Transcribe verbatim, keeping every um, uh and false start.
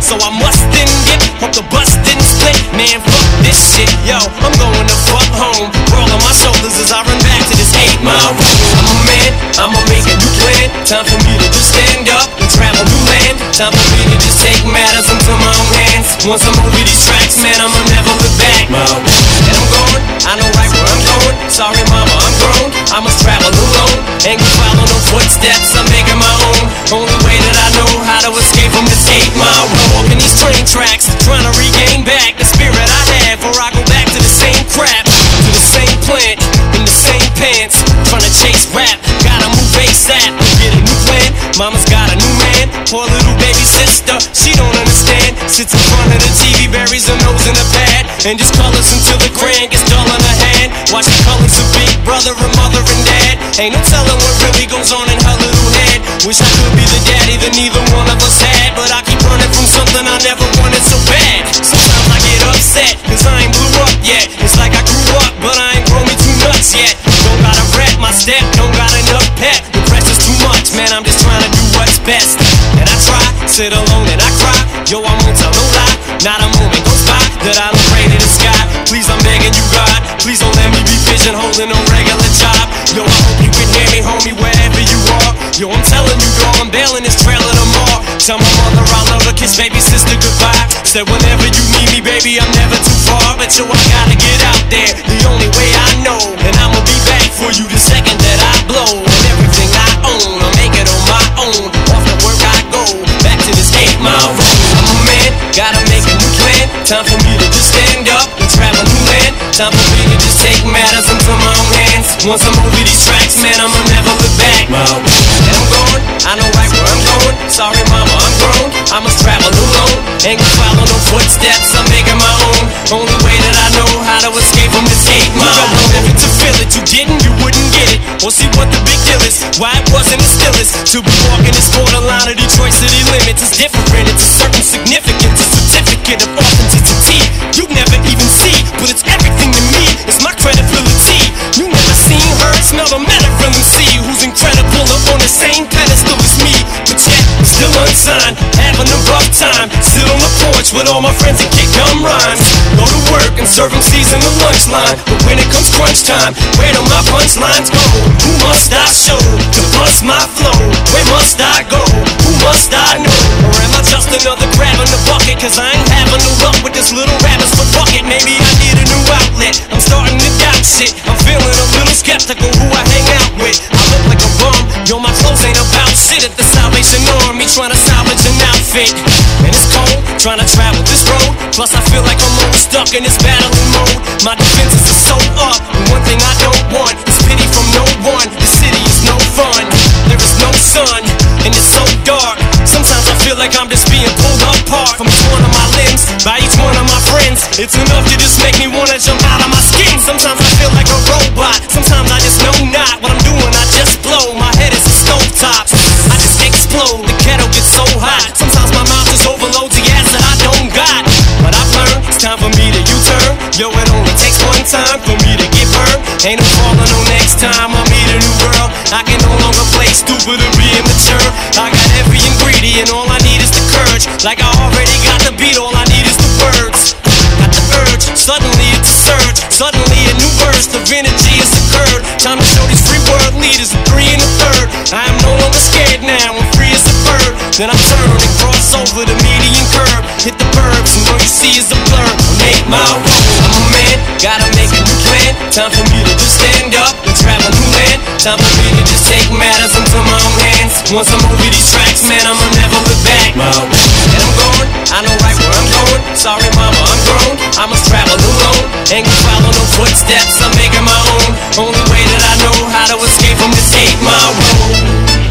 so I must didn't get. Hope the bus didn't split. Man, fuck this shit, yo. I'm going to fuck home. Roll on my shoulders as I run back to this eight mile road. I'm a man, I'ma make a new plan. Time for me to just stand up and travel new land. Time for me to just take matters into my own hands. Once I'm over these tracks, man, I'ma never look back. And I'm going, I know right where I'm going. Sorry mama, I'm grown, I must travel alone. Ain't gonna follow no footsteps, I'm making my own. Only way that I know how to escape from this eight mile road. Walking these train tracks, trying to regain back the spirit I had, before I go back to the same crap, to the same plant, in the same pants, trying to chase rap. Gotta move ASAP and get a new plan. Mama's got a new man, poor little baby sister, she don't understand. Sits in front of the T V, buries her nose in the pad, and just colors until the crayon gets dull in her hand. Watch the colors of big brother and mother and dad. Ain't no telling what really goes on in her little head. Wish I could be the daddy that neither one of us had, but I keep running from something I never wanted so bad. Sometimes I get upset, cause I ain't blew up yet. It's like I grew up, but I ain't grown me too nuts yet. Don't gotta rap my step, don't got enough pep. The pressure's too much, man, I'm just trying to do what's best. And I try, sit alone and I cry. Yo, I won't tell no lie, not a moment goes by that I don't pray to the sky. Please, I'm begging you, God, please don't let me be pigeonholed in no regular job. Yo, I hope you can hear me, homie, wherever you are. Yo, I'm telling you, dog, I'm bailing this trailer tomorrow. Tell my mother I love her, kiss baby sister goodbye. Said whenever you need me, baby, I'm never too far. But yo, I gotta get out there, the only way I know. And I'ma be back for you the second that I blow. And everything I own, I'll make it on my own. Off the work I go, back to this eight mile road. I'm a man, gotta make a new plan. Time for me to just stand up and travel new land. Time for me to just take matters into my own hands. Once I'm over these tracks, man, I'ma never look back. And I'm going, I know right where I'm going. Sorry mama, I'm grown, I must travel alone. Ain't gonna follow no footsteps, I'm making my own. Only way that I know how to escape from this eight mile road. If to feel it, you didn't, you wouldn't get it. Or see what the big deal is, why it wasn't as still is. To be walking this borderline of Detroit city limits is different, it's a certain significance. A certificate of authenticity you'd never even see, but it's everything to me, it's my credibility. You never seen, heard, smelled, or met a real M C who's incredible or on the same pedestal as me, but yet still unsigned, having a rough time. Sit on the porch with all my friends and kick gum rhymes. Go to work and serve M Cs in the lunch line, but when it comes crunch time, where do my punchlines go? Who must I show to bust my flow? Where must I go? Who must I know? Or am I just another crab in the bucket? Cause I ain't having no luck with this little rabbit's foot bucket. Maybe I need a new outlet, I'm starting to doubt shit. I'm feeling a little skeptical who I hang out with. I look like a bum, yo, my clothes ain't about shit. At the Salvation Army trying to salvage an outfit, and it's cold, trying to travel this road. Plus I feel like I'm always stuck in this battling mode. My defenses are so up, and one thing I don't want is pity from no one. The city is no fun, there is no sun, and it's so dark. Sometimes I feel like I'm just being pulled apart from each one of my limbs, by each one of my friends. It's enough to just make me wanna jump out of my skin. Sometimes I feel like a robot, sometimes I just know not what I'm doing, I just blow. My head is a stovetop, I just explode. The kettle gets so hot, sometimes my mouth just overloads the gas that I don't got. But I've learned, it's time for me to U-turn. Yo, it only takes one time for me to get burned. Ain't no falling no next time I meet a new girl. I can no longer play stupid or be immature. I got every ingredient, all I need is the courage. Like I already got the beat, all I need is the words. Got the urge, suddenly it's a surge. Suddenly a new burst of energy has occurred. Time to show these free world leaders a three and a third. I am no longer scared now, I'm free as a bird. Then I turn and cross over the median curve. Hit the burbs and all you see is a blur. On eight mile road, I'm a man, gotta make a new plan. Time for me to just stand up and travel new land. Time for me to just take matters into my own hands. Once I'm over these tracks, man, I'ma never look back. And I'm going, I know right where I'm going. Sorry mama, I'm grown, I must travel alone. Ain't gonna follow no footsteps, I'm making my own. Only way that I know how to escape from this eight mile road.